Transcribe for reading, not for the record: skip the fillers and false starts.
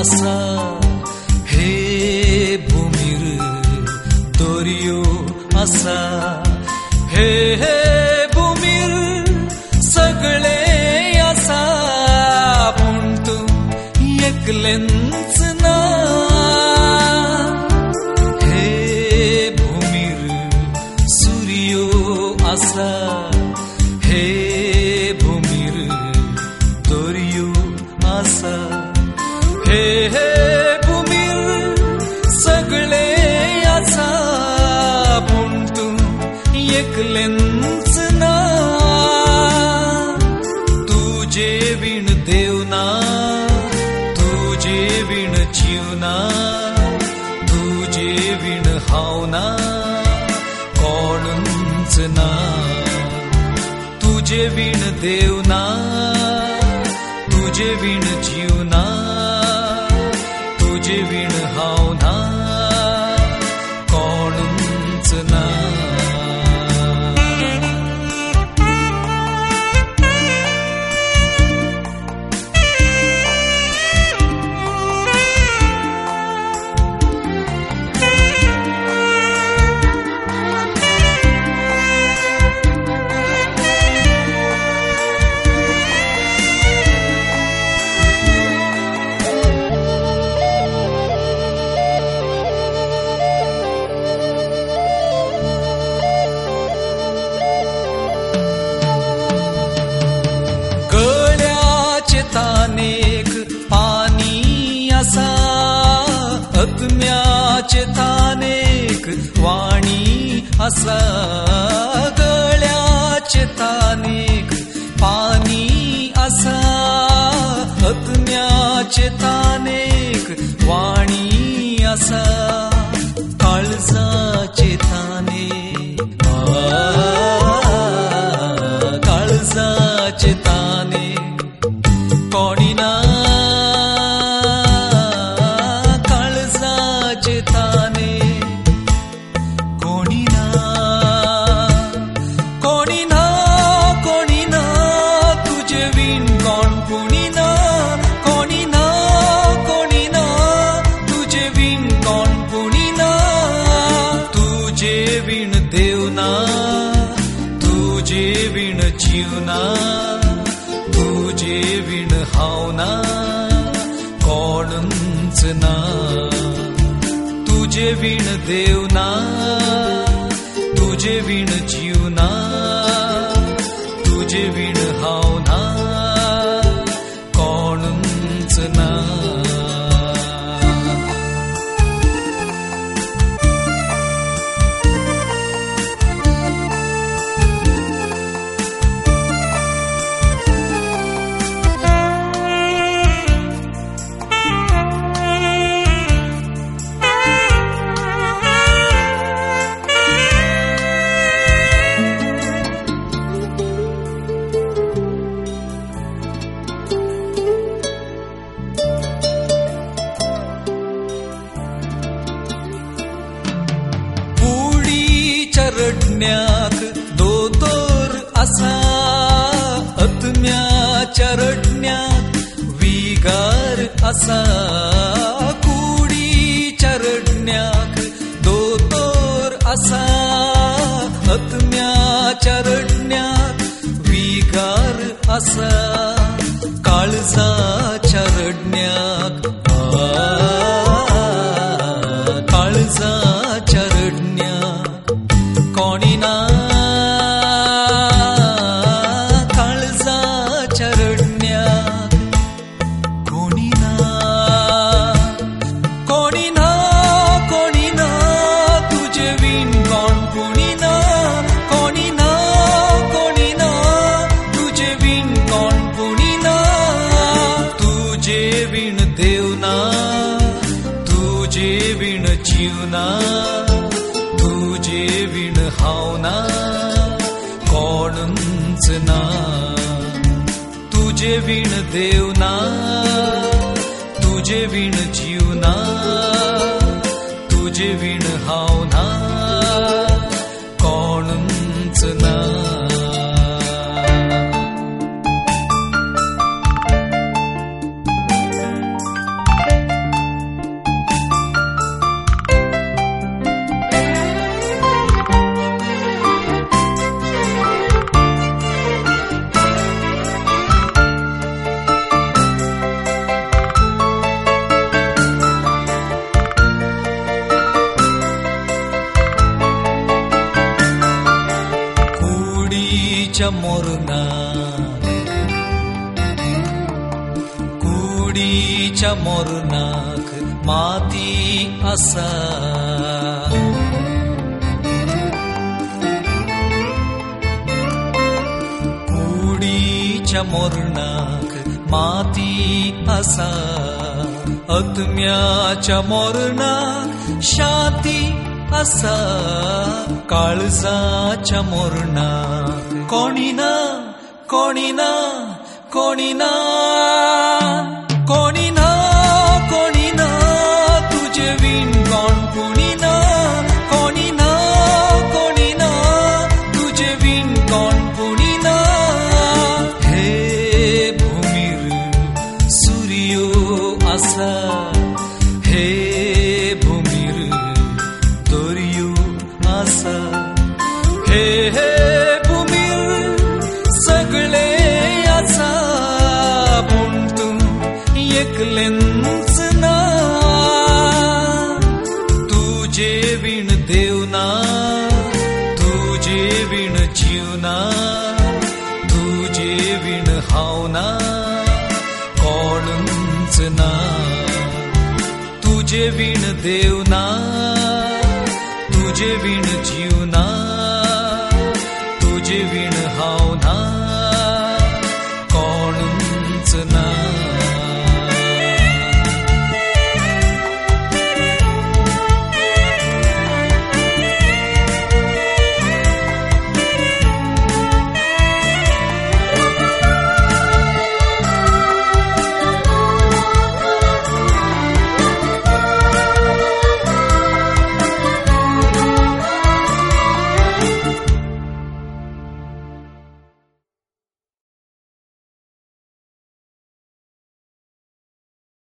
आसा हे भूमीर दर्यो आसा हे भूमीर सगळे आसा पूण तूं एकलेंच ना हे भूमीर सूर्यो आसा हे भूमीर दर्यो आसा हे भूमीर सगळे आसा पूण तूं एकलेंच ना तुजे विण देव ना तुजे विण जीव ना तुजे विण हांव ना कोणूच ना तुजे विण देव ना तुजे विण जीव ना तुजे विण हांव ना कोणूच ना तानेक पानी आसा आत्म्याचे तानेक वाणी आसा गळ्याचे तानेक पानी आसा आत्म्याचे तानेक वाणी आसा काळजाचे तानेक काळजाचे तानेक कोणी ना काळजाचे ताने कोणी ना कोणी ना कोणी ना तुझे विण कोण कोणी ना कोणी ना कोणी ना तुझे विण कोण कोणी ना तुझे विण देव ना तुझे विण जीव ना तुझे विण हांव ना कोणूच ना तुझे विण देव ना तुझे विण जीव ना तुझे विण हांव ना कोणूच ना रडण्याक दोतोर आसा आत्म्याच्या रडण्याक विगार आसा कुडीच्या रडण्याक दोतोर आसा आत्म्याच्या रडण्याक विगार आसा काळजाच्या रडण्याक काळजाच्या रडण्याक कोणी ना काळजाच्या रडण्याक कोणी ना कोणी ना कोणी ना तुझे विण कोण कोणी ना कोणी ना कोणी ना तुझे विण कोण कोणी ना तुझे विण देव ना तुझे विण जीव ना तुझे विण हांव ना कोणूच ना तुझे विण देव ना तुझे विण जीव ना तुझे विण हांव ना कोणूच ना कुडीच्या मोरनाक माती आसा कुडीच्या मोरनाक माती आसा आत्म्याच्या मोरनाक शांती आसा काळजाच्या मोरनाक कोणी ना कोणी ना कोणी ना कोणी ना कोणी ना तुझे विण कोण कोणी ना कोणी ना कोणी ना तुझे विण कोण कोणी ना हे भूमीर सूर्यो आसा हे भूमीर दर्यो आसा हे हे भूमीर सगळे आसा पूण तूं एकलेंच ना तुझे विण देव ना तुझे विण जीव ना तुझे विण हांव ना कोणूच ना तुझे विण देव ना तुझे विण जीव ना तुझे विण हांव ना